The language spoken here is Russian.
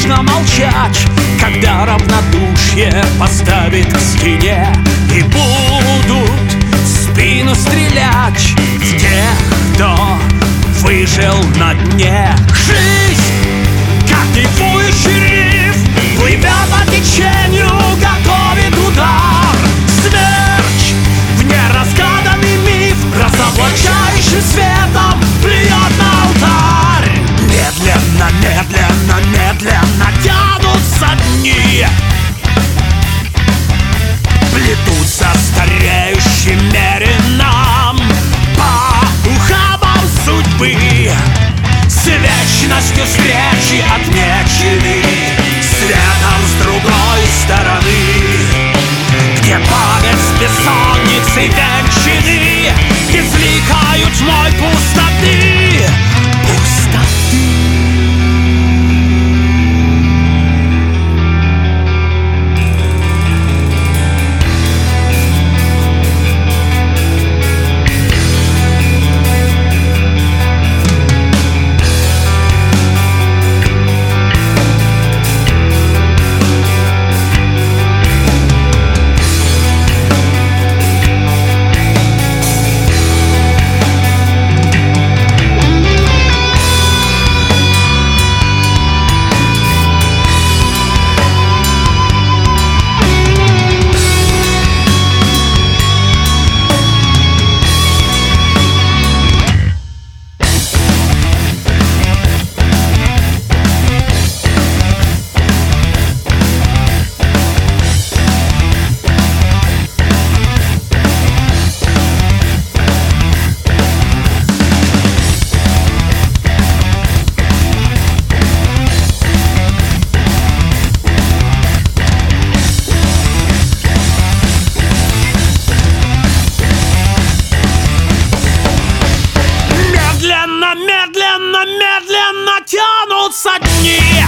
вечно молчать, когда равнодушие поставит к стене. И будут в спину стрелять в тех, кто выжил на дне. Жизнь, как дрейфующий риф, плывет по течению, готовит удар. Смерч в неразгаданный миф, разоблачающий светом, плюет на алтарь. Медленно, медленно, медленно тянутся дни, плетутся стареющим меринам по ухабам судьбы. С вечностью встречи отмечены светом с другой стороны, где память с бессонницей венчаны извлекают тьмой пустоты. Медленно, медленно, медленно тянутся дни.